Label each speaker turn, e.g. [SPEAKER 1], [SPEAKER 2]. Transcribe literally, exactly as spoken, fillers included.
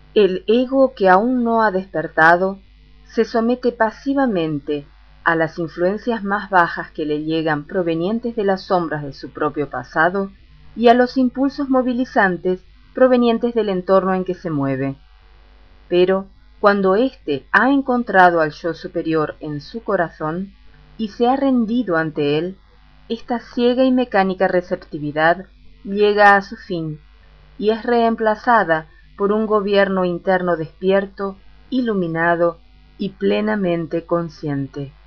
[SPEAKER 1] El ego que aún no ha despertado se somete pasivamente a las influencias más bajas que le llegan provenientes de las sombras de su propio pasado y a los impulsos movilizantes provenientes del entorno en que se mueve. Pero cuando éste ha encontrado al yo superior en su corazón y se ha rendido ante él, esta ciega y mecánica receptividad llega a su fin y es reemplazada por un gobierno interno despierto, iluminado y plenamente consciente.